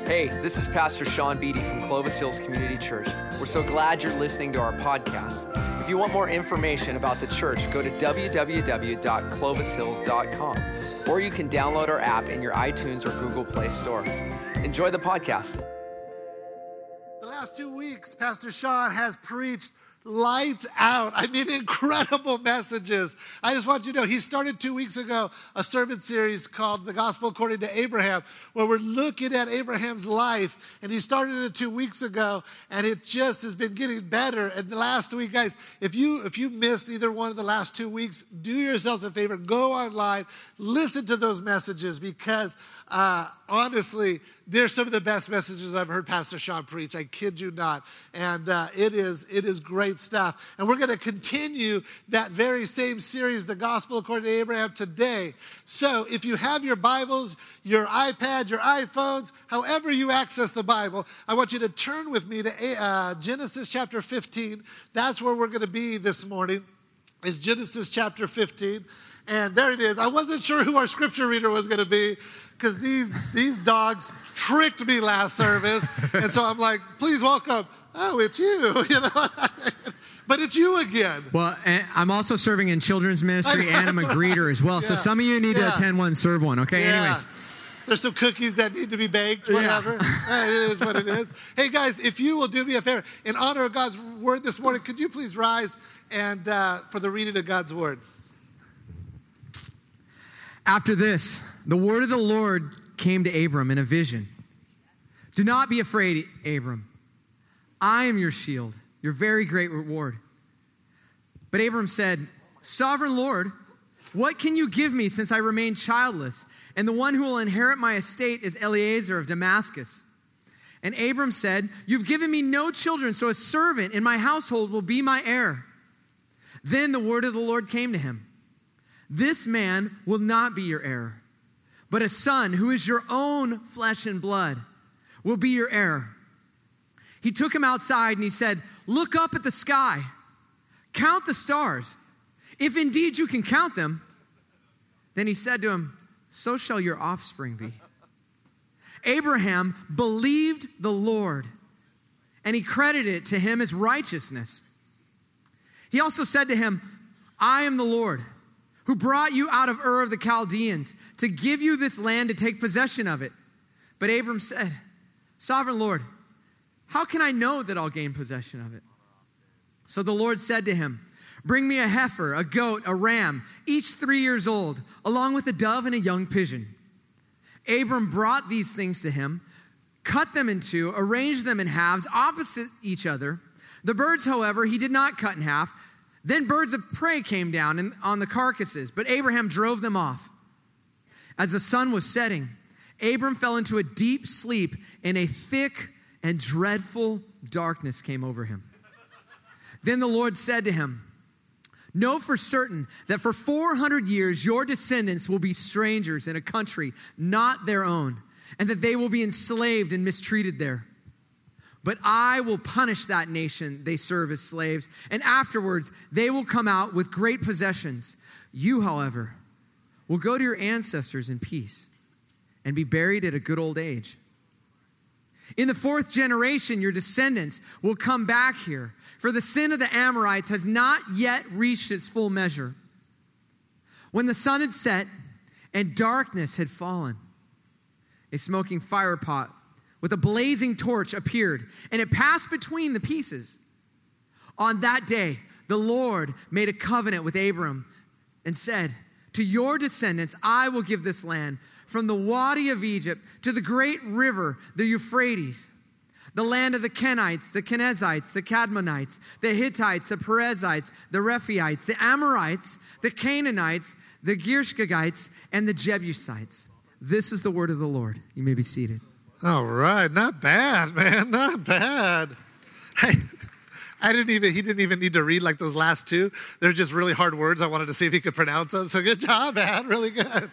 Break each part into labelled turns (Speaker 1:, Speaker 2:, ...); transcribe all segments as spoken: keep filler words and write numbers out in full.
Speaker 1: Hey, this is Pastor Sean Beatty from Clovis Hills Community Church. We're so glad you're listening to our podcast. If you want more information about the church, go to w w w dot clovis hills dot com, or you can download our app in your iTunes or Google Play Store. Enjoy the podcast.
Speaker 2: The last two weeks, Pastor Sean has preached lights out. I mean, incredible messages. I just want you to know, he started two weeks ago a sermon series called The Gospel According to Abraham, where we're looking at Abraham's life. And he started it two weeks ago, and it just has been getting better. And the last week, guys, if you if you missed either one of the last two weeks, do yourselves a favor, go online, listen to those messages, because uh, honestly, they're some of the best messages I've heard Pastor Sean preach. I kid you not. And uh, it is it is great stuff. And we're going to continue that very same series, The Gospel According to Abraham, today. So if you have your Bibles, your iPad, your iPhones, however you access the Bible, I want you to turn with me to uh, Genesis chapter fifteen. That's where we're going to be this morning, is Genesis chapter fifteen. And there it is. I wasn't sure who our scripture reader was going to be, because these these dogs tricked me last service. And so I'm like, please welcome. Oh, it's you, you know. But it's you again.
Speaker 3: Well, and I'm also serving in children's ministry, and I'm a greeter as well. Yeah. So some of you need yeah. to attend one, serve one, okay? Yeah. Anyways.
Speaker 2: There's some cookies that need to be baked, whatever. Yeah. It is what it is. Hey, guys, if you will do me a favor, in honor of God's word this morning, could you please rise and uh, for the reading of God's word?
Speaker 3: After this, the word of the Lord came to Abram in a vision. Do not be afraid, Abram. I am your shield, your very great reward. But Abram said, Sovereign Lord, what can you give me since I remain childless? And the one who will inherit my estate is Eliezer of Damascus. And Abram said, You've given me no children, so a servant in my household will be my heir. Then the word of the Lord came to him. This man will not be your heir, but a son who is your own flesh and blood will be your heir. He took him outside and he said, Look up at the sky, count the stars. If indeed you can count them. Then he said to him, So shall your offspring be. Abraham believed the Lord, and he credited it to him as righteousness. He also said to him, I am the Lord, who brought you out of Ur of the Chaldeans to give you this land to take possession of it. But Abram said, Sovereign Lord, how can I know that I'll gain possession of it? So the Lord said to him, Bring me a heifer, a goat, a ram, each three years old, along with a dove and a young pigeon. Abram brought these things to him, cut them in two, arranged them in halves opposite each other. The birds, however, he did not cut in half. Then birds of prey came down on the carcasses, but Abraham drove them off. As the sun was setting, Abram fell into a deep sleep, and a thick and dreadful darkness came over him. Then the Lord said to him, Know for certain that for four hundred years your descendants will be strangers in a country not their own, and that they will be enslaved and mistreated there. But I will punish that nation they serve as slaves, and afterwards they will come out with great possessions. You, however, will go to your ancestors in peace and be buried at a good old age. In the fourth generation, your descendants will come back here, for the sin of the Amorites has not yet reached its full measure. When the sun had set and darkness had fallen, a smoking fire pot with a blazing torch appeared, and it passed between the pieces. On that day, the Lord made a covenant with Abram and said, To your descendants I will give this land, from the Wadi of Egypt to the great river, the Euphrates, the land of the Kenites, the Kenizzites, the Cadmonites, the Hittites, the Perizzites, the Rephaites, the Amorites, the Canaanites, the Girgashites, and the Jebusites. This is the word of the Lord. You may be seated.
Speaker 2: All right, not bad, man, not bad. Hey, I didn't even, he didn't even need to read like those last two. They're just really hard words. I wanted to see if he could pronounce them. So good job, man, really good.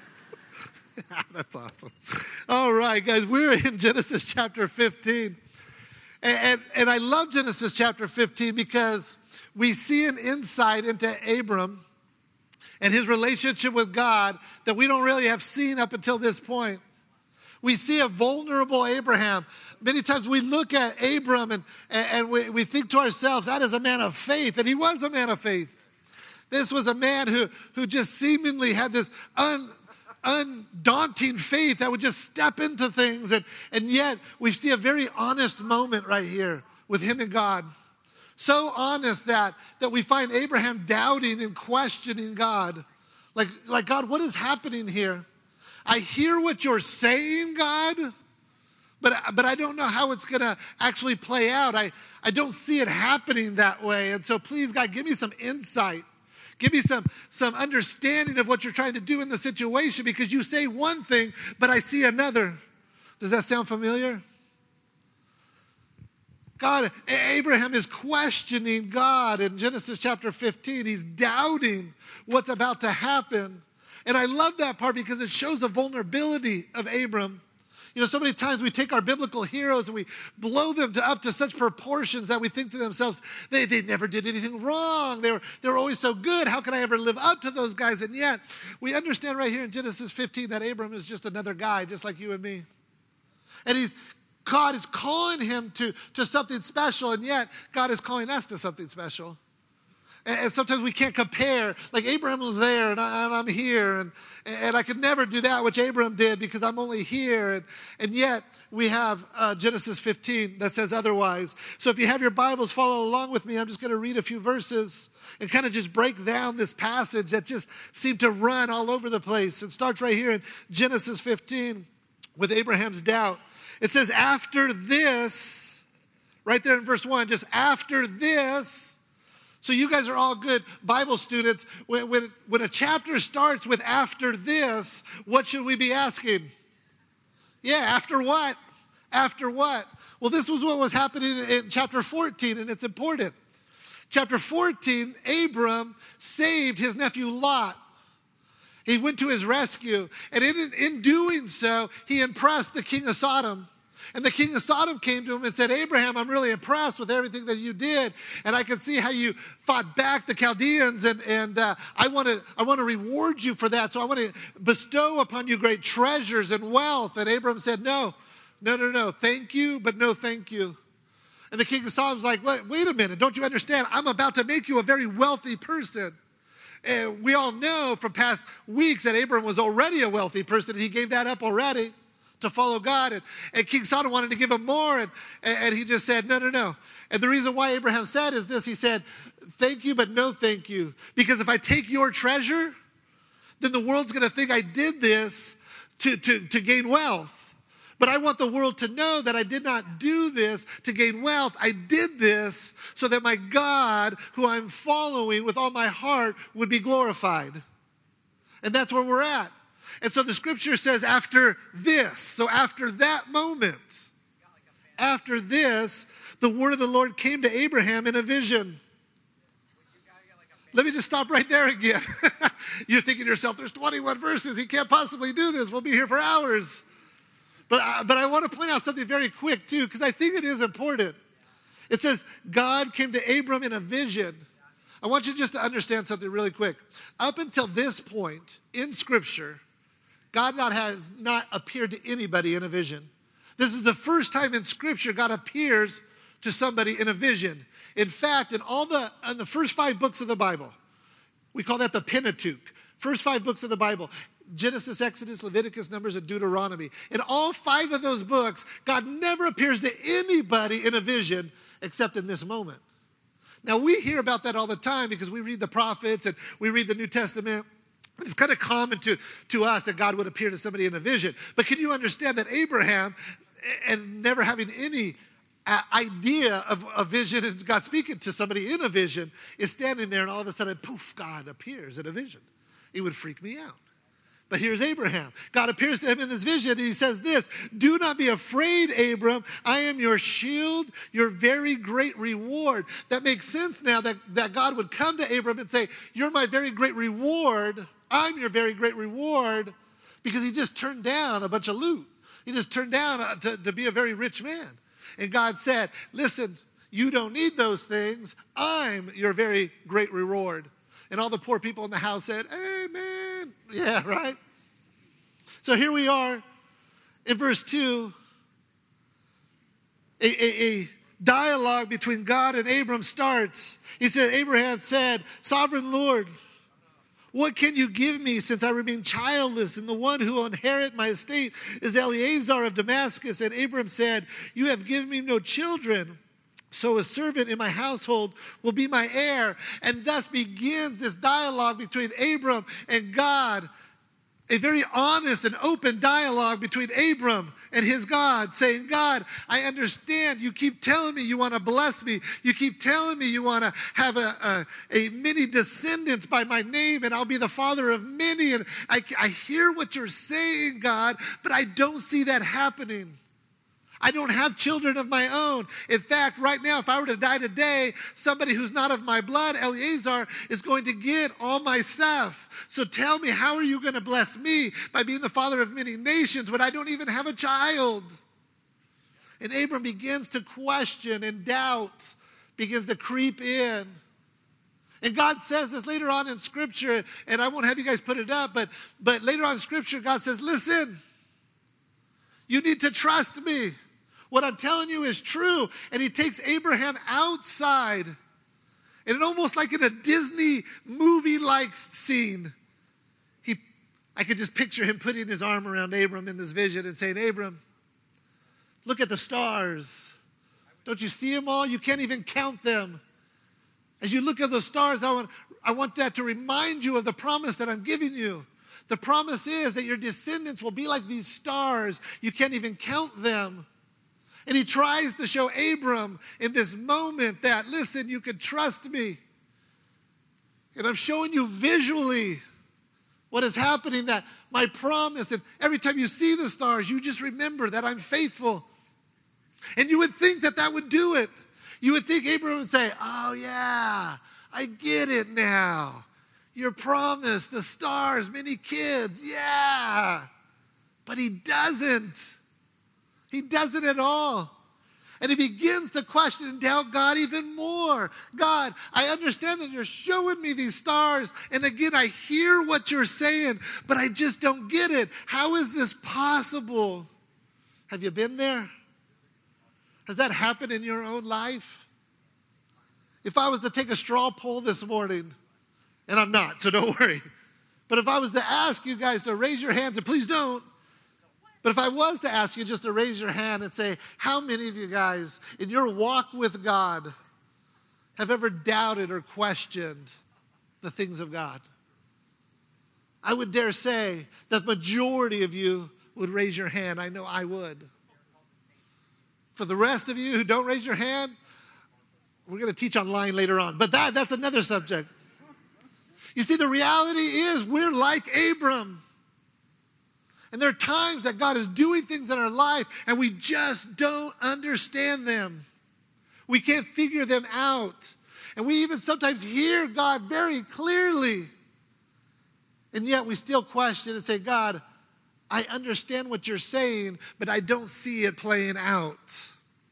Speaker 2: That's awesome. All right, guys, we're in Genesis chapter fifteen. And, and, and I love Genesis chapter fifteen because we see an insight into Abram and his relationship with God that we don't really have seen up until this point. We see a vulnerable Abraham. Many times we look at Abram and, and we, we think to ourselves, that is a man of faith. And he was a man of faith. This was a man who, who just seemingly had this un, undaunting faith that would just step into things. And, and yet we see a very honest moment right here with him and God. So honest that, that we find Abraham doubting and questioning God. Like, like, God, what is happening here? I hear what you're saying, God, but, but I don't know how it's going to actually play out. I, I don't see it happening that way. And so please, God, give me some insight. Give me some, some understanding of what you're trying to do in the situation, because you say one thing, but I see another. Does that sound familiar? God, Abraham is questioning God in Genesis chapter fifteen. He's doubting what's about to happen. And I love that part because it shows the vulnerability of Abram. You know, so many times we take our biblical heroes and we blow them to, up to such proportions that we think to themselves, they, they never did anything wrong. They were, they were always so good. How can I ever live up to those guys? And yet, we understand right here in Genesis fifteen that Abram is just another guy, just like you and me. And he's God is calling him to, to something special, and yet God is calling us to something special. And, and sometimes we can't compare. Like Abraham was there, and, I, and I'm here, and, and I could never do that which Abraham did because I'm only here. And, and yet we have uh, Genesis fifteen that says otherwise. So if you have your Bibles, follow along with me. I'm just going to read a few verses and kind of just break down this passage that just seemed to run all over the place. It starts right here in Genesis fifteen with Abraham's doubt. It says, after this, right there in verse one, just after this. So you guys are all good Bible students. When, when, when a chapter starts with after this, what should we be asking? Yeah, after what? After what? Well, this was what was happening in chapter fourteen, and it's important. Chapter fourteen, Abram saved his nephew Lot. He went to his rescue, and in, in doing so, he impressed the king of Sodom. And the king of Sodom came to him and said, Abraham, I'm really impressed with everything that you did, and I can see how you fought back the Chaldeans, and, and uh, I want to I want to reward you for that, so I want to bestow upon you great treasures and wealth. And Abraham said, no, no, no, no, thank you, but no thank you. And the king of Sodom's like, wait, wait a minute, don't you understand? I'm about to make you a very wealthy person. And we all know from past weeks that Abraham was already a wealthy person, and he gave that up already to follow God. And, and King Sodom wanted to give him more, and, and he just said, no, no, no. And the reason why Abraham said is this. He said, thank you, but no thank you. Because if I take your treasure, then the world's going to think I did this to, to, to gain wealth. But I want the world to know that I did not do this to gain wealth. I did this so that my God, who I'm following with all my heart, would be glorified. And that's where we're at. And so the scripture says after this, so after that moment, after this, the word of the Lord came to Abraham in a vision. Let me just stop right there again. You're thinking to yourself, there's twenty-one verses. He can't possibly do this. We'll be here for hours. But I, but I want to point out something very quick too, because I think it is important. It says, God came to Abram in a vision. I want you just to understand something really quick. Up until this point in Scripture, God not has not appeared to anybody in a vision. This is the first time in Scripture God appears to somebody in a vision. In fact, in all the in the first five books of the Bible, we call that the Pentateuch. First five books of the Bible, Genesis, Exodus, Leviticus, Numbers, and Deuteronomy. In all five of those books, God never appears to anybody in a vision except in this moment. Now, we hear about that all the time because we read the prophets and we read the New Testament. It's kind of common to, to us that God would appear to somebody in a vision. But can you understand that Abraham, and never having any idea of a vision and God speaking to somebody in a vision, is standing there and all of a sudden, poof, God appears in a vision. It would freak me out. But here's Abraham. God appears to him in this vision and he says this, do not be afraid, Abram. I am your shield, your very great reward. That makes sense now that, that God would come to Abram and say, you're my very great reward. I'm your very great reward, because he just turned down a bunch of loot. He just turned down to, to be a very rich man. And God said, listen, you don't need those things. I'm your very great reward. And all the poor people in the house said, amen. Yeah, right? So here we are. in verse two, a, a, a dialogue between God and Abram starts. He said, Abraham said, Sovereign Lord, what can you give me since I remain childless? And the one who will inherit my estate is Eliezer of Damascus. And Abram said, you have given me no children, so a servant in my household will be my heir. And thus begins this dialogue between Abram and God. A very honest and open dialogue between Abram and his God, saying, God, I understand you keep telling me you want to bless me. You keep telling me you want to have a, a, a many descendants by my name, and I'll be the father of many. And I, I hear what you're saying, God, but I don't see that happening. I don't have children of my own. In fact, right now, if I were to die today, somebody who's not of my blood, Eliezer, is going to get all my stuff. So tell me, how are you going to bless me by being the father of many nations when I don't even have a child? And Abram begins to question, and doubt begins to creep in. And God says this later on in Scripture, and I won't have you guys put it up, but, but later on in Scripture, God says, listen, you need to trust me. What I'm telling you is true. And he takes Abraham outside. And it almost like in a Disney movie-like scene, he, I could just picture him putting his arm around Abram in this vision and saying, Abram, look at the stars. Don't you see them all? You can't even count them. As you look at those stars, I want, I want that to remind you of the promise that I'm giving you. The promise is that your descendants will be like these stars. You can't even count them. And he tries to show Abram in this moment that, listen, you can trust me. And I'm showing you visually what is happening, that my promise, and every time you see the stars, you just remember that I'm faithful. And you would think that that would do it. You would think Abram would say, oh yeah, I get it now. Your promise, the stars, many kids, yeah. But he doesn't. He doesn't at all. And he begins to question and doubt God even more. God, I understand that you're showing me these stars. And again, I hear what you're saying, but I just don't get it. How is this possible? Have you been there? Has that happened in your own life? If I was to take a straw poll this morning, and I'm not, so don't worry. But if I was to ask you guys to raise your hands, and please don't, but if I was to ask you just to raise your hand and say, how many of you guys in your walk with God have ever doubted or questioned the things of God? I would dare say that the majority of you would raise your hand. I know I would. For the rest of you who don't raise your hand, we're going to teach online later on. But that, that's another subject. You see, the reality is we're like Abram. And there are times that God is doing things in our life and we just don't understand them. We can't figure them out. And we even sometimes hear God very clearly. And yet we still question and say, God, I understand what you're saying, but I don't see it playing out.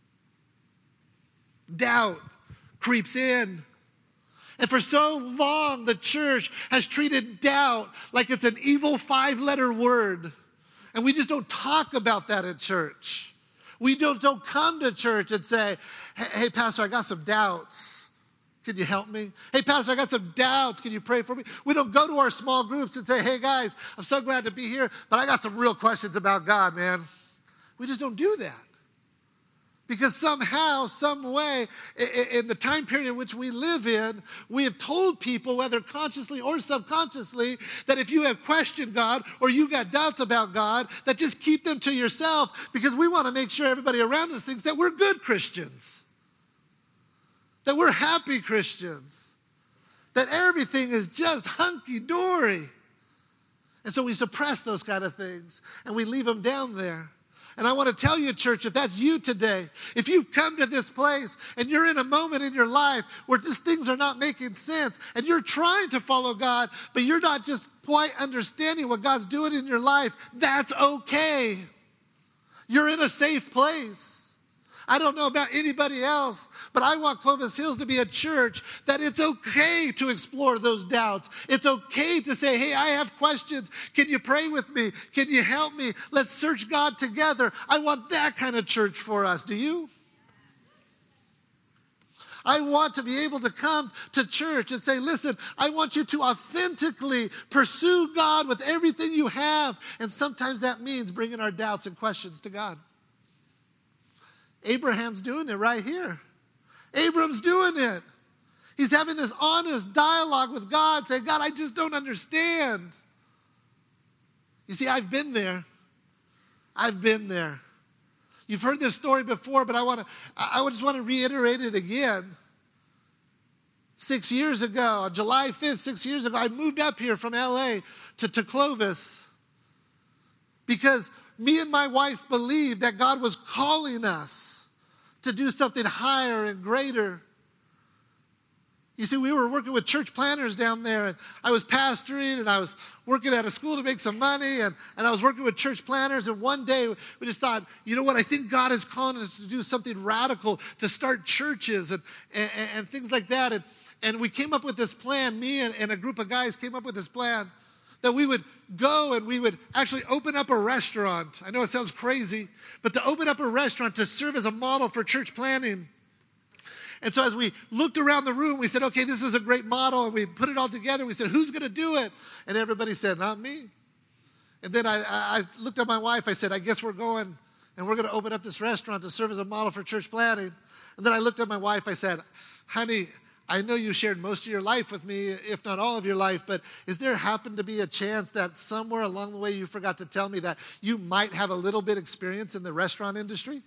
Speaker 2: Doubt creeps in. And for so long, the church has treated doubt like it's an evil five-letter word. And we just don't talk about that at church. We don't, don't come to church and say, hey, hey, Pastor, I got some doubts. Can you help me? Hey, Pastor, I got some doubts. Can you pray for me? We don't go to our small groups and say, hey, guys, I'm so glad to be here, but I got some real questions about God, man. We just don't do that. Because somehow, some way, in the time period in which we live in, we have told people, whether consciously or subconsciously, that if you have questioned God or you got doubts about God, that just keep them to yourself, because we want to make sure everybody around us thinks that we're good Christians, that we're happy Christians, that everything is just hunky-dory. And so we suppress those kind of things and we leave them down there. And I want to tell you, church, if that's you today, if you've come to this place and you're in a moment in your life where just things are not making sense and you're trying to follow God, but you're not just quite understanding what God's doing in your life, that's okay. You're in a safe place. I don't know about anybody else, but I want Clovis Hills to be a church that it's okay to explore those doubts. It's okay to say, hey, I have questions. Can you pray with me? Can you help me? Let's search God together. I want that kind of church for us. Do you? I want to be able to come to church and say, listen, I want you to authentically pursue God with everything you have. And sometimes that means bringing our doubts and questions to God. Abraham's doing it right here. Abram's doing it. He's having this honest dialogue with God, saying, God, I just don't understand. You see, I've been there. I've been there. You've heard this story before, but I want to, I just want to reiterate it again. Six years ago, on July fifth, six years ago, I moved up here from L A to, to Clovis because me and my wife believed that God was calling us to do something higher and greater. You see, we were working with church planners down there, and I was pastoring, and I was working at a school to make some money, and, and I was working with church planners, and one day we just thought, you know what, I think God is calling us to do something radical, to start churches and, and, and things like that. And, and we came up with this plan, me and, and a group of guys came up with this plan, that we would go and we would actually open up a restaurant. I know it sounds crazy, but to open up a restaurant to serve as a model for church planning. And so as we looked around the room, we said, okay, this is a great model. And we put it all together. We said, who's going to do it? And everybody said, not me. And then I, I looked at my wife. I said, I guess we're going and we're going to open up this restaurant to serve as a model for church planning. And then I looked at my wife. I said, honey, I know you shared most of your life with me, if not all of your life, but is there happened to be a chance that somewhere along the way you forgot to tell me that you might have a little bit experience in the restaurant industry?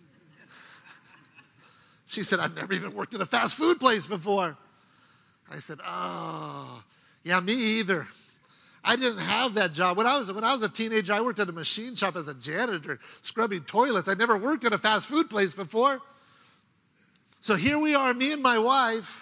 Speaker 2: She said, I've never even worked at a fast food place before. I said, oh, yeah, me either. I didn't have that job. When I was when I was a teenager, I worked at a machine shop as a janitor, scrubbing toilets. I never worked at a fast food place before. So here we are, me and my wife,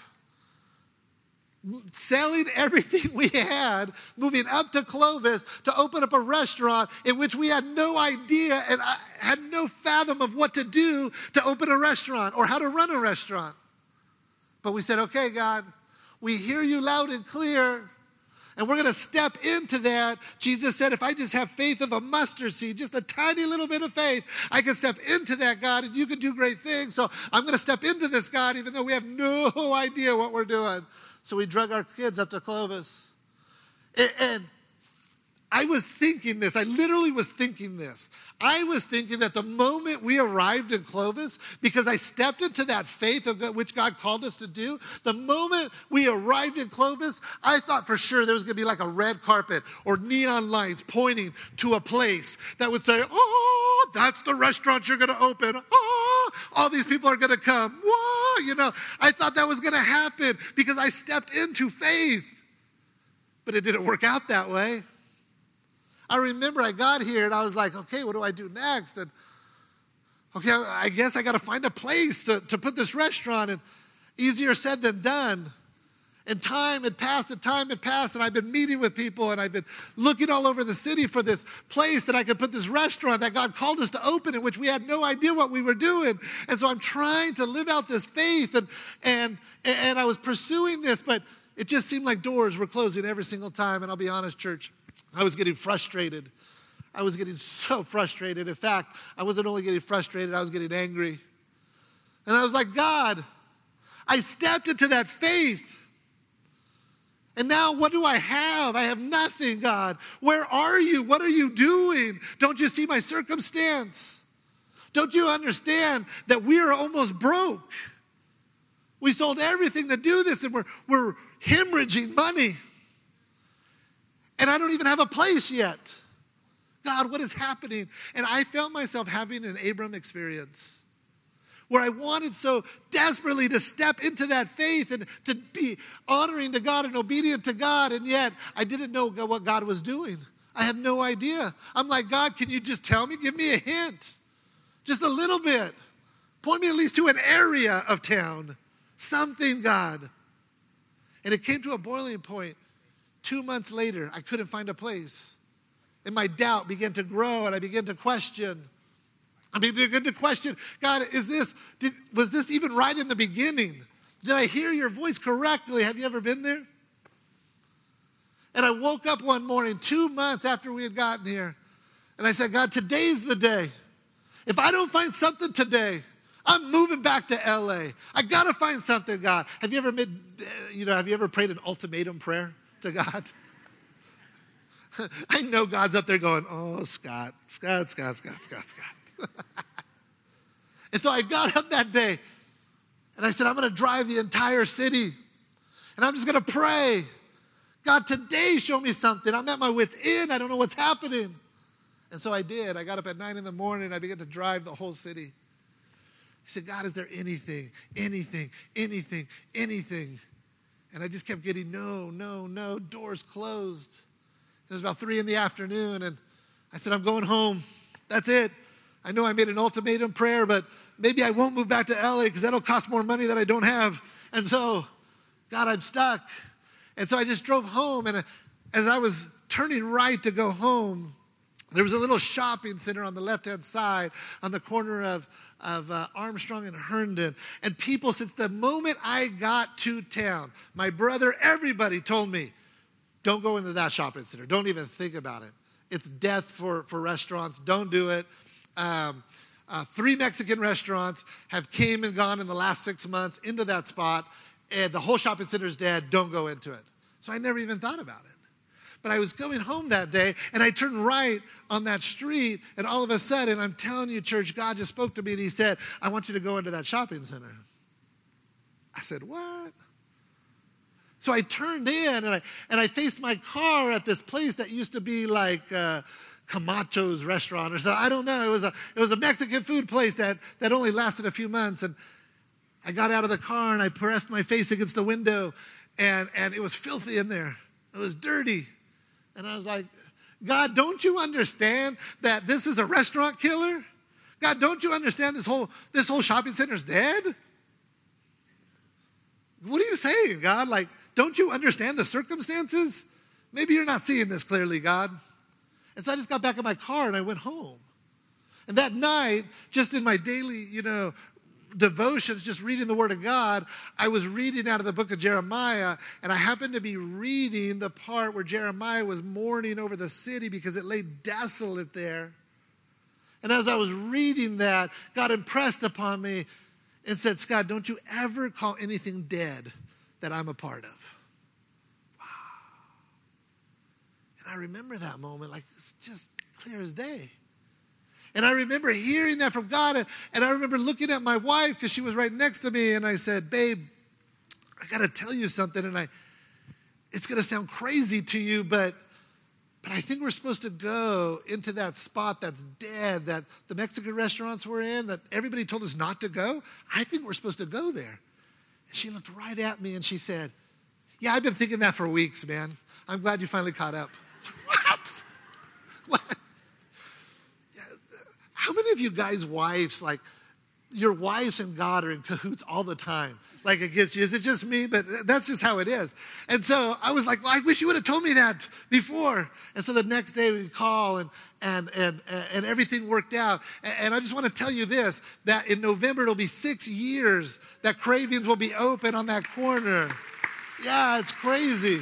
Speaker 2: selling everything we had, moving up to Clovis to open up a restaurant in which we had no idea and I had no fathom of what to do to open a restaurant or how to run a restaurant. But we said, okay, God, we hear you loud and clear, and we're going to step into that. Jesus said, if I just have faith of a mustard seed, just a tiny little bit of faith, I can step into that, God, and you can do great things. So I'm going to step into this, God, even though we have no idea what we're doing. So we drug our kids up to Clovis. And, and I was thinking this. I literally was thinking this. I was thinking that the moment we arrived in Clovis, because I stepped into that faith of God, which God called us to do, the moment we arrived in Clovis, I thought for sure there was going to be like a red carpet or neon lights pointing to a place that would say, oh, that's the restaurant you're going to open. Oh, all these people are going to come. Whoa, you know, I thought that was going to happen because I stepped into faith. But it didn't work out that way. I remember I got here and I was like, okay, what do I do next? And okay, I guess I got to find a place to, to put this restaurant. And easier said than done. And time had passed and time had passed, and I've been meeting with people, and I've been looking all over the city for this place that I could put this restaurant that God called us to open, in which we had no idea what we were doing. And so I'm trying to live out this faith, and and and I was pursuing this, but it just seemed like doors were closing every single time. And I'll be honest, church, I was getting frustrated. I was getting so frustrated. In fact, I wasn't only getting frustrated, I was getting angry. And I was like, God, I stepped into that faith. And now what do I have? I have nothing, God. Where are you? What are you doing? Don't you see my circumstance? Don't you understand that we are almost broke? We sold everything to do this, and we're, we're hemorrhaging money. And I don't even have a place yet. God, what is happening? And I felt myself having an Abram experience, where I wanted so desperately to step into that faith and to be honoring to God and obedient to God, and yet I didn't know what God was doing. I had no idea. I'm like, God, can you just tell me? Give me a hint. Just a little bit. Point me at least to an area of town. Something, God. And it came to a boiling point. Two months later, I couldn't find a place. And my doubt began to grow, and I began to question. I mean, begin to question, God, is this, did, was this even right in the beginning? Did I hear your voice correctly? Have you ever been there? And I woke up one morning, two months after we had gotten here, and I said, God, today's the day. If I don't find something today, I'm moving back to L A. I gotta find something, God. Have you ever made, you know, have you ever prayed an ultimatum prayer to God? I know God's up there going, oh, Scott, Scott, Scott, Scott, Scott, Scott. And so I got up that day and I said, I'm going to drive the entire city and I'm just going to pray. God, today show me something. I'm at my wit's end. I don't know what's happening. And so I did. I got up at nine in the morning. I began to drive the whole city. I said, God, is there anything, anything, anything, anything? And I just kept getting no, no, no, doors closed. It was about three in the afternoon and I said, I'm going home. That's it. I know I made an ultimatum prayer, but maybe I won't move back to L A because that'll cost more money that I don't have. And so, God, I'm stuck. And so I just drove home, and as I was turning right to go home, there was a little shopping center on the left-hand side on the corner of, of uh, Armstrong and Herndon. And people, since the moment I got to town, my brother, everybody told me, don't go into that shopping center. Don't even think about it. It's death for, for restaurants. Don't do it. Um, uh, three Mexican restaurants have came and gone in the last six months into that spot, and the whole shopping center is dead. Don't go into it. So I never even thought about it. But I was going home that day, and I turned right on that street, and all of a sudden, I'm telling you, church, God just spoke to me, and he said, I want you to go into that shopping center. I said, what? So I turned in, and I, and I faced my car at this place that used to be like uh, Camacho's restaurant or something. I don't know. It was a it was a Mexican food place that, that only lasted a few months. And I got out of the car and I pressed my face against the window, and, and it was filthy in there. It was dirty. And I was like, God, don't you understand that this is a restaurant killer? God, don't you understand this whole this whole shopping center is dead? What are you saying, God? Like, don't you understand the circumstances? Maybe you're not seeing this clearly, God. And so I just got back in my car and I went home. And that night, just in my daily, you know, devotions, just reading the Word of God, I was reading out of the book of Jeremiah, and I happened to be reading the part where Jeremiah was mourning over the city because it lay desolate there. And as I was reading that, God impressed upon me and said, Scott, don't you ever call anything dead that I'm a part of. And I remember that moment like it's just clear as day. And I remember hearing that from God, and, and I remember looking at my wife because she was right next to me, and I said, babe, I got to tell you something, and I, it's going to sound crazy to you, but, but I think we're supposed to go into that spot that's dead, that the Mexican restaurants were in, that everybody told us not to go. I think we're supposed to go there. And she looked right at me, and she said, yeah, I've been thinking that for weeks, man. I'm glad you finally caught up. What? What? Yeah. How many of you guys' wives, like, your wives and God are in cahoots all the time? Like against you. Is it just me? But that's just how it is. And so I was like, well, I wish you would have told me that before. And so the next day we call and and and and everything worked out. And I just want to tell you this, that in November it'll be six years that Cravings will be open on that corner. Yeah, it's crazy.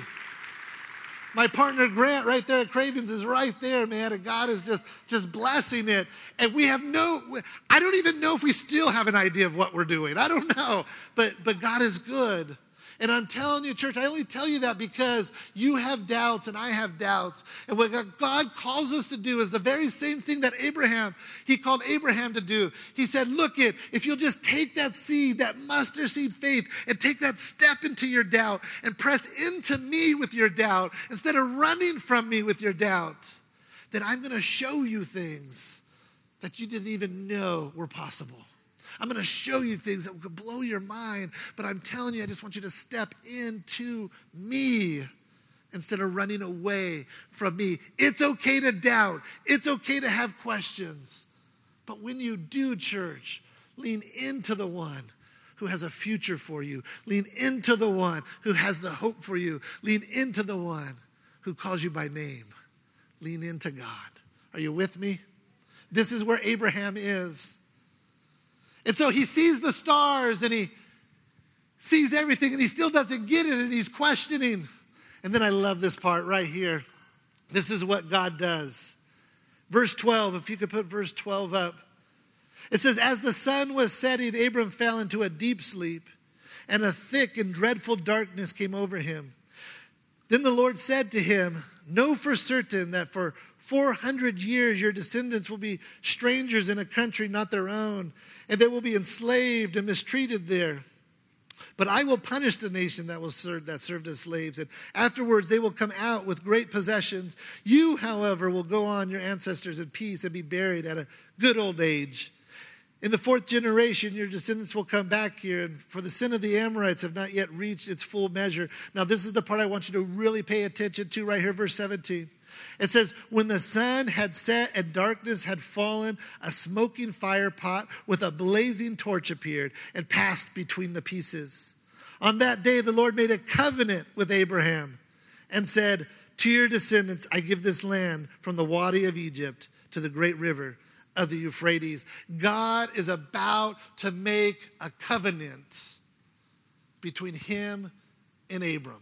Speaker 2: My partner Grant right there at Cravings is right there, man, and God is just, just blessing it. And we have no, I don't even know if we still have an idea of what we're doing. I don't know, but but God is good. And I'm telling you, church, I only tell you that because you have doubts and I have doubts. And what God calls us to do is the very same thing that Abraham, he called Abraham to do. He said, look it, if you'll just take that seed, that mustard seed faith, and take that step into your doubt and press into me with your doubt instead of running from me with your doubt, then I'm going to show you things that you didn't even know were possible. I'm going to show you things that will blow your mind, but I'm telling you, I just want you to step into me instead of running away from me. It's okay to doubt. It's okay to have questions. But when you do, church, lean into the one who has a future for you. Lean into the one who has the hope for you. Lean into the one who calls you by name. Lean into God. Are you with me? This is where Abraham is. And so he sees the stars and he sees everything and he still doesn't get it and he's questioning. And then I love this part right here. This is what God does. Verse twelve, if you could put verse twelve up. It says, as the sun was setting, Abram fell into a deep sleep, and a thick and dreadful darkness came over him. Then the Lord said to him, know for certain that for four hundred years your descendants will be strangers in a country not their own, and they will be enslaved and mistreated there. But I will punish the nation that will serve, that served as slaves, and afterwards they will come out with great possessions. You, however, will go on your ancestors in peace and be buried at a good old age. In the fourth generation, your descendants will come back here, and for the sin of the Amorites have not yet reached its full measure. Now, this is the part I want you to really pay attention to right here, verse seventeen. It says, when the sun had set and darkness had fallen, a smoking fire pot with a blazing torch appeared and passed between the pieces. On that day, the Lord made a covenant with Abraham and said, to your descendants, I give this land from the Wadi of Egypt to the great river of the Euphrates. God is about to make a covenant between him and Abram.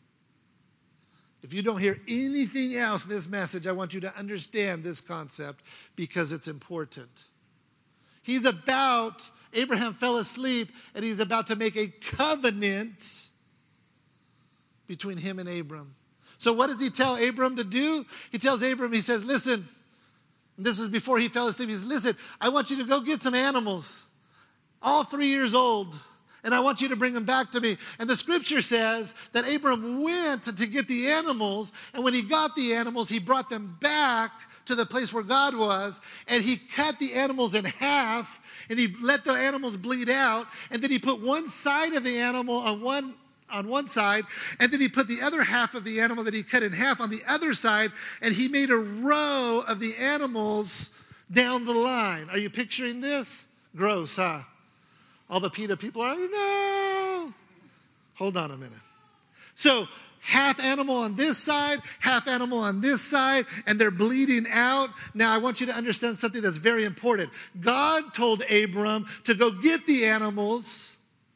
Speaker 2: If you don't hear anything else in this message, I want you to understand this concept because it's important. He's about, Abraham fell asleep, and he's about to make a covenant between him and Abram. So what does he tell Abram to do? He tells Abram, he says, listen, this is before he fell asleep. He says, listen, I want you to go get some animals, all three years old, and I want you to bring them back to me. And the scripture says that Abram went to get the animals, and when he got the animals, he brought them back to the place where God was, and he cut the animals in half, and he let the animals bleed out, and then he put one side of the animal on one on one side, and then he put the other half of the animal that he cut in half on the other side, and he made a row of the animals down the line. Are you picturing this? Gross, huh? All the PETA people are, no. Hold on a minute. So half animal on this side, half animal on this side, and they're bleeding out. Now I want you to understand something that's very important. God told Abram to go get the animals,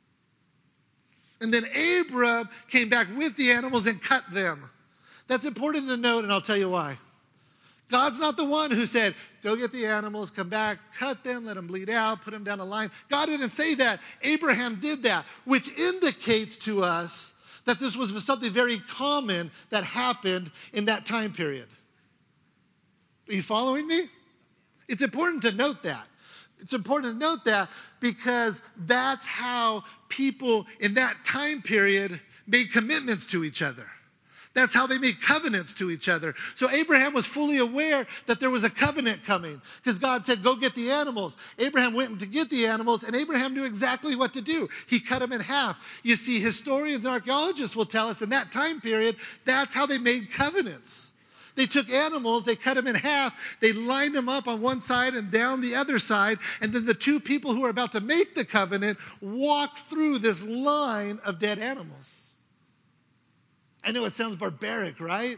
Speaker 2: and then Abram came back with the animals and cut them. That's important to note, and I'll tell you why. God's not the one who said, go get the animals, come back, cut them, let them bleed out, put them down the line. God didn't say that. Abraham did that, which indicates to us that this was something very common that happened in that time period. Are you following me? It's important to note that. It's important to note that because that's how people in that time period made commitments to each other. That's how they made covenants to each other. So Abraham was fully aware that there was a covenant coming because God said, go get the animals. Abraham went to get the animals, and Abraham knew exactly what to do. He cut them in half. You see, historians and archaeologists will tell us in that time period, that's how they made covenants. They took animals, they cut them in half, they lined them up on one side and down the other side, and then the two people who are about to make the covenant walked through this line of dead animals. I know it sounds barbaric, right?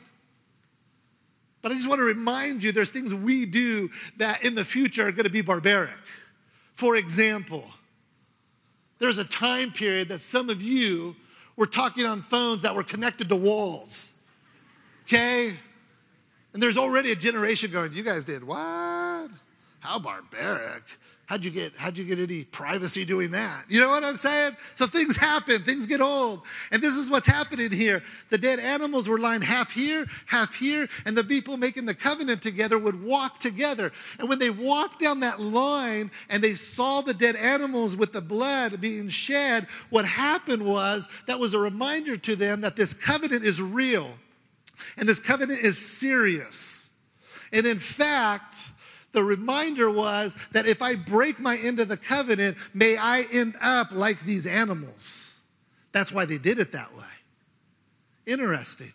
Speaker 2: But I just want to remind you there's things we do that in the future are going to be barbaric. For example, there's a time period that some of you were talking on phones that were connected to walls, okay? And there's already a generation going, you guys did what? How barbaric. How'd you get, how'd you get any privacy doing that? You know what I'm saying? So things happen, things get old. And this is what's happening here. The dead animals were lined half here, half here, and the people making the covenant together would walk together. And when they walked down that line and they saw the dead animals with the blood being shed, what happened was that was a reminder to them that this covenant is real. And this covenant is serious. And in fact, the reminder was that if I break my end of the covenant, may I end up like these animals. That's why they did it that way. Interesting.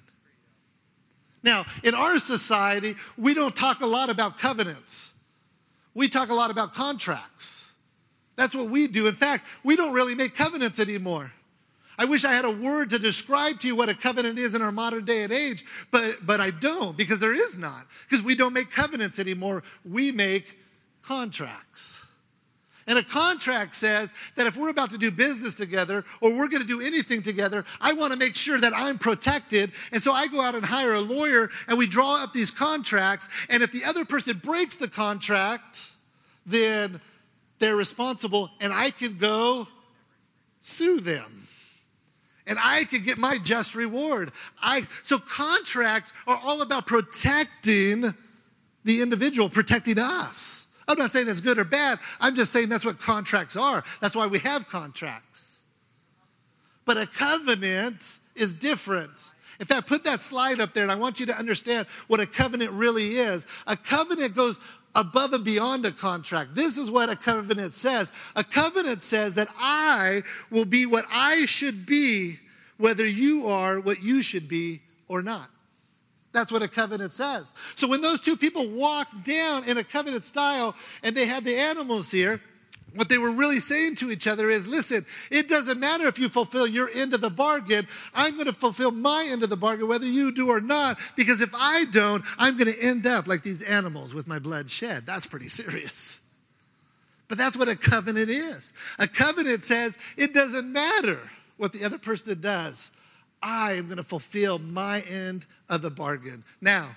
Speaker 2: Now, in our society, we don't talk a lot about covenants. We talk a lot about contracts. That's what we do. In fact, we don't really make covenants anymore. I wish I had a word to describe to you what a covenant is in our modern day and age, but, but I don't, because there is not. Because we don't make covenants anymore. We make contracts. And a contract says that if we're about to do business together or we're going to do anything together, I want to make sure that I'm protected. And so I go out and hire a lawyer and we draw up these contracts. And if the other person breaks the contract, then they're responsible and I can go sue them. And I can get my just reward. I, so contracts are all about protecting the individual, protecting us. I'm not saying that's good or bad. I'm just saying that's what contracts are. That's why we have contracts. But a covenant is different. In fact, put that slide up there, and I want you to understand what a covenant really is. A covenant goes above and beyond a contract. This is what a covenant says. A covenant says that I will be what I should be, whether you are what you should be or not. That's what a covenant says. So when those two people walked down in a covenant style and they had the animals here, what they were really saying to each other is, listen, it doesn't matter if you fulfill your end of the bargain. I'm going to fulfill my end of the bargain, whether you do or not, because if I don't, I'm going to end up like these animals with my blood shed. That's pretty serious. But that's what a covenant is. A covenant says it doesn't matter what the other person does. I am going to fulfill my end of the bargain. Now,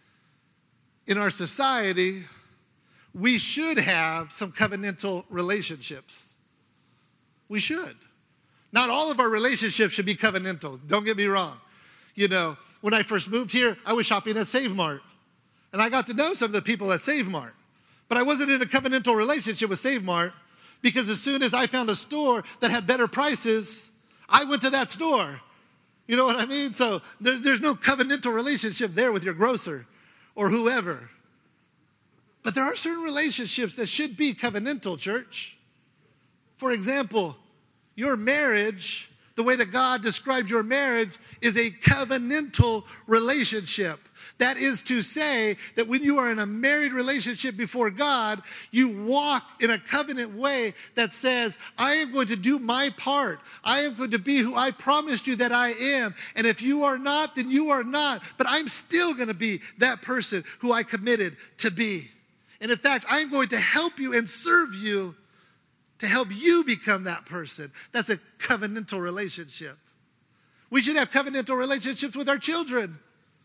Speaker 2: in our society, we should have some covenantal relationships. We should. Not all of our relationships should be covenantal. Don't get me wrong. You know, when I first moved here, I was shopping at Save Mart. And I got to know some of the people at Save Mart. But I wasn't in a covenantal relationship with Save Mart because as soon as I found a store that had better prices, I went to that store. You know what I mean? So there, there's no covenantal relationship there with your grocer or whoever. But there are certain relationships that should be covenantal, church. For example, your marriage, the way that God describes your marriage, is a covenantal relationship. That is to say that when you are in a married relationship before God, you walk in a covenant way that says, I am going to do my part. I am going to be who I promised you that I am. And if you are not, then you are not. But I'm still going to be that person who I committed to be. And in fact, I'm going to help you and serve you to help you become that person. That's a covenantal relationship. We should have covenantal relationships with our children.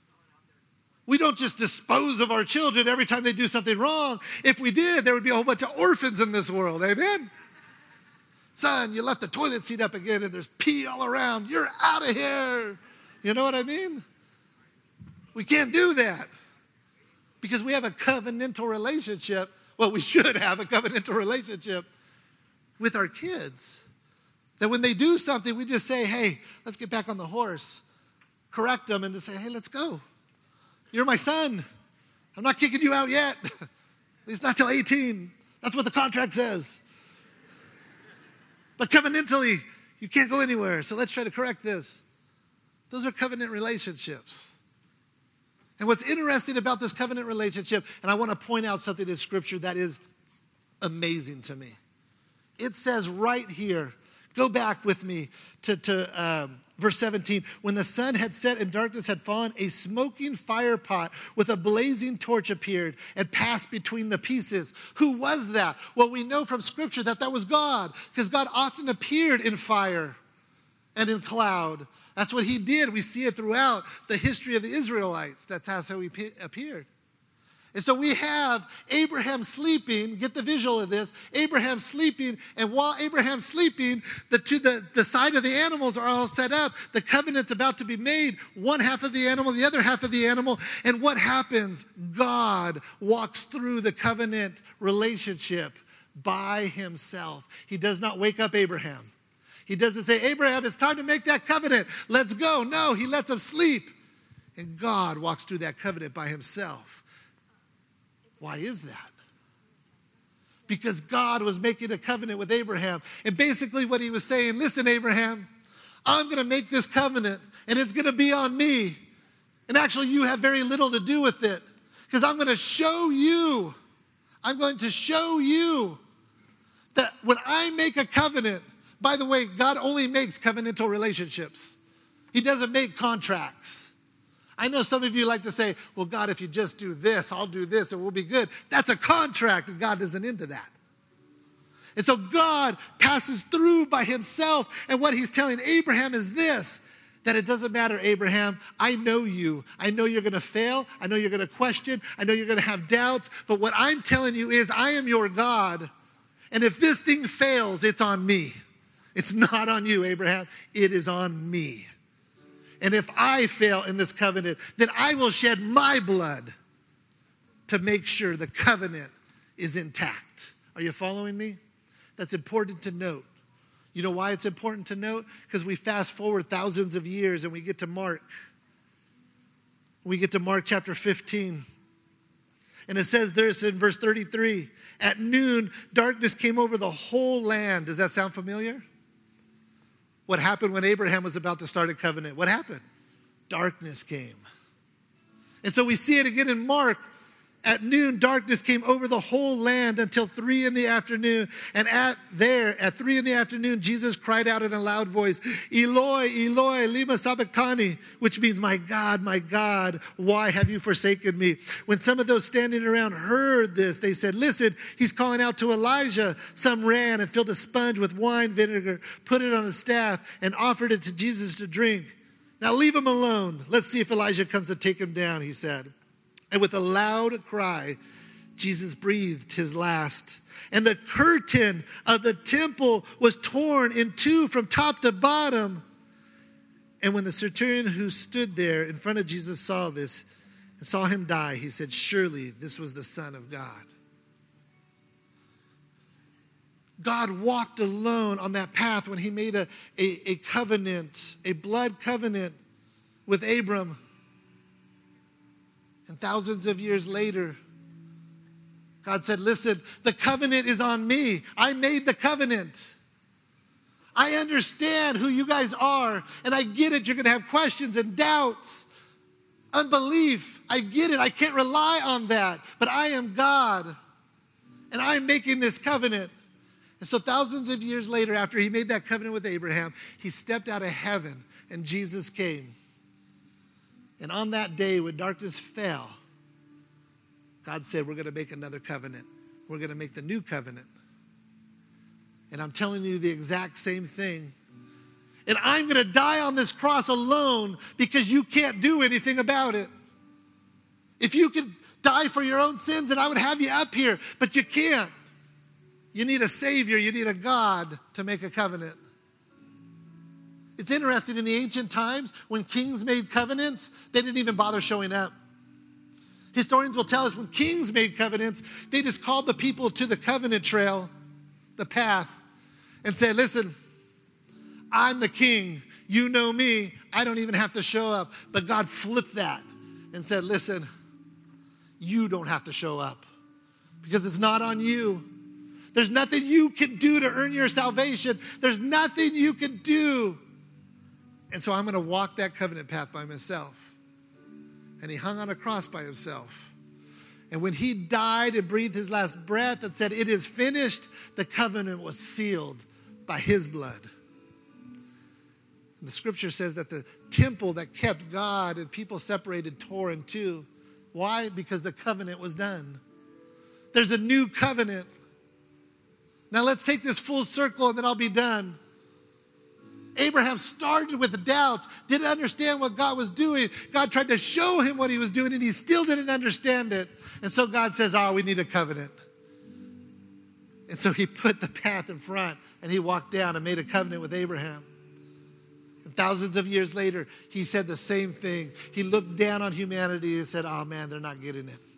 Speaker 2: We don't just dispose of our children every time they do something wrong. If we did, there would be a whole bunch of orphans in this world. Amen? Son, you left the toilet seat up again and there's pee all around. You're out of here. You know what I mean? We can't do that because we have a covenantal relationship. Well, we should have a covenantal relationship with our kids. That when they do something, we just say, hey, let's get back on the horse. Correct them and just say, hey, let's go. You're my son. I'm not kicking you out yet. At least not till eighteen. That's what the contract says. But covenantally, you can't go anywhere. So let's try to correct this. Those are covenant relationships. And what's interesting about this covenant relationship, and I want to point out something in Scripture that is amazing to me. It says right here, go back with me to, to um, verse seventeen. When the sun had set and darkness had fallen, a smoking fire pot with a blazing torch appeared and passed between the pieces. Who was that? Well, we know from Scripture that that was God, because God often appeared in fire and in cloud. That's what he did. We see it throughout the history of the Israelites. That's how he appeared. And so we have Abraham sleeping. Get the visual of this. Abraham sleeping. And while Abraham's sleeping, the, to the, the side of the animals are all set up. The covenant's about to be made. One half of the animal, the other half of the animal. And what happens? God walks through the covenant relationship by himself. He does not wake up Abraham. He doesn't say, Abraham, it's time to make that covenant. Let's go. No, he lets him sleep. And God walks through that covenant by himself. Why is that? Because God was making a covenant with Abraham. And basically what he was saying, listen, Abraham, I'm going to make this covenant and it's going to be on me. And actually you have very little to do with it. Because I'm going to show you, I'm going to show you that when I make a covenant, by the way, God only makes covenantal relationships. He doesn't make contracts. I know some of you like to say, well, God, if you just do this, I'll do this, and we'll be good. That's a contract, and God isn't into that. And so God passes through by himself, and what he's telling Abraham is this, that it doesn't matter, Abraham, I know you. I know you're going to fail. I know you're going to question. I know you're going to have doubts. But what I'm telling you is I am your God. And if this thing fails, it's on me. It's not on you, Abraham. It is on me. And if I fail in this covenant, then I will shed my blood to make sure the covenant is intact. Are you following me? That's important to note. You know why it's important to note? Because we fast forward thousands of years and we get to Mark. We get to Mark chapter fifteen. And it says this in verse thirty-three. At noon, darkness came over the whole land. Does that sound familiar? What happened when Abraham was about to start a covenant? What happened? Darkness came. And so we see it again in Mark. At noon, darkness came over the whole land until three in the afternoon. And at there, at three in the afternoon, Jesus cried out in a loud voice, Eloi, Eloi, lema sabachthani, which means, my God, my God, why have you forsaken me? When some of those standing around heard this, they said, listen, he's calling out to Elijah. Some ran and filled a sponge with wine vinegar, put it on a staff, and offered it to Jesus to drink. Now leave him alone. Let's see if Elijah comes to take him down, he said. And with a loud cry, Jesus breathed his last. And the curtain of the temple was torn in two from top to bottom. And when the centurion who stood there in front of Jesus saw this and saw him die, he said, surely this was the Son of God. God walked alone on that path when he made a, a, a covenant, a blood covenant with Abram. And thousands of years later, God said, listen, the covenant is on me. I made the covenant. I understand who you guys are, and I get it. You're going to have questions and doubts, unbelief. I get it. I can't rely on that, but I am God, and I'm making this covenant. And so thousands of years later, after he made that covenant with Abraham, he stepped out of heaven, and Jesus came. And on that day when darkness fell, God said, we're going to make another covenant. We're going to make the new covenant. And I'm telling you the exact same thing. And I'm going to die on this cross alone because you can't do anything about it. If you could die for your own sins, then I would have you up here. But you can't. You need a Savior. You need a God to make a covenant. It's interesting, in the ancient times, when kings made covenants, they didn't even bother showing up. Historians will tell us when kings made covenants, they just called the people to the covenant trail, the path, and said, listen, I'm the king. You know me. I don't even have to show up. But God flipped that and said, listen, you don't have to show up because it's not on you. There's nothing you can do to earn your salvation. There's nothing you can do. And so I'm going to walk that covenant path by myself. And he hung on a cross by himself. And when he died and breathed his last breath and said, it is finished, the covenant was sealed by his blood. And the scripture says that the temple that kept God and people separated tore in two. Why? Because the covenant was done. There's a new covenant. Now let's take this full circle and then I'll be done. Abraham started with doubts, didn't understand what God was doing. God tried to show him what he was doing, and he still didn't understand it. And so God says, oh, we need a covenant. And so he put the path in front, and he walked down and made a covenant with Abraham. And thousands of years later, he said the same thing. He looked down on humanity and said, oh, man, they're not getting it.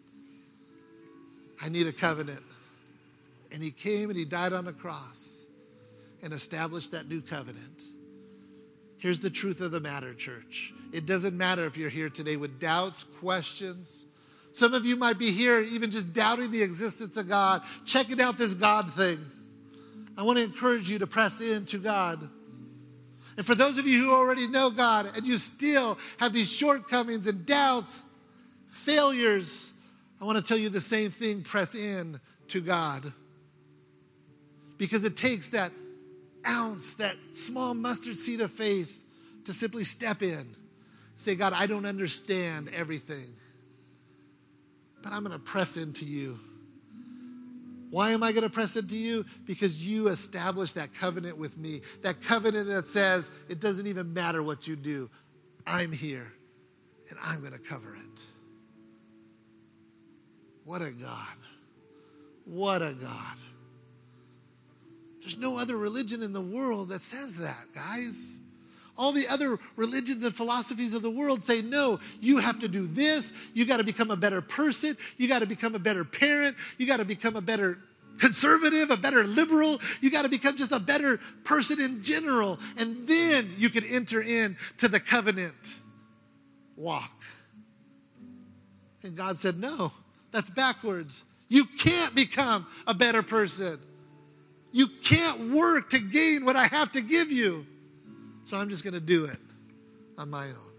Speaker 2: I need a covenant. And he came and he died on the cross and established that new covenant. Here's the truth of the matter, church. It doesn't matter if you're here today with doubts, questions. Some of you might be here even just doubting the existence of God, checking out this God thing. I want to encourage you to press into God. And for those of you who already know God and you still have these shortcomings and doubts, failures, I want to tell you the same thing, press in to God. Because it takes that ounce, that small mustard seed of faith to simply step in Say, God, I don't understand everything, but I'm going to press into you. Why am I going to press into you? Because you established that covenant with me. That covenant that says it doesn't even matter what you do. I'm here, and I'm going to cover it. What a God. What a God. There's no other religion in the world that says that, guys. All the other religions and philosophies of the world say, no, you have to do this. You got to become a better person. You got to become a better parent. You got to become a better conservative, a better liberal. You got to become just a better person in general. And then you can enter into the covenant walk. And God said, no, that's backwards. You can't become a better person. You can't work to gain what I have to give you. So I'm just going to do it on my own.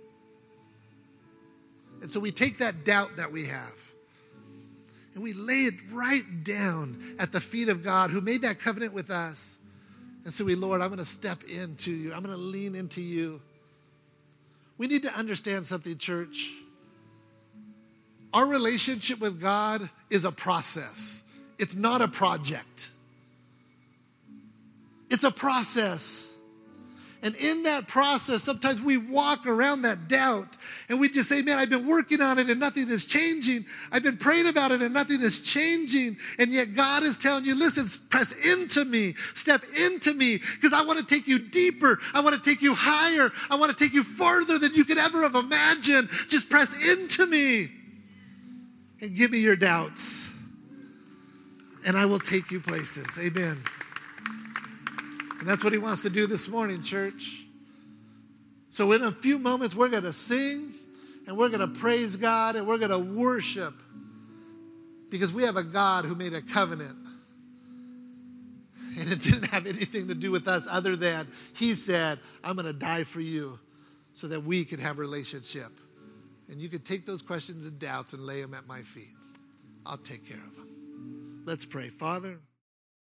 Speaker 2: And so we take that doubt that we have and we lay it right down at the feet of God who made that covenant with us. And so we, Lord, I'm going to step into you. I'm going to lean into you. We need to understand something, church. Our relationship with God is a process. It's not a project. It's a process. And in that process, sometimes we walk around that doubt and we just say, man, I've been working on it and nothing is changing. I've been praying about it and nothing is changing. And yet God is telling you, listen, press into me, step into me, because I want to take you deeper. I want to take you higher. I want to take you farther than you could ever have imagined. Just press into me and give me your doubts. And I will take you places. Amen. And that's what he wants to do this morning, church. So in a few moments, we're going to sing and we're going to praise God and we're going to worship because we have a God who made a covenant. And it didn't have anything to do with us other than he said, I'm going to die for you so that we can have a relationship. And you can take those questions and doubts and lay them at my feet. I'll take care of them. Let's pray. Father.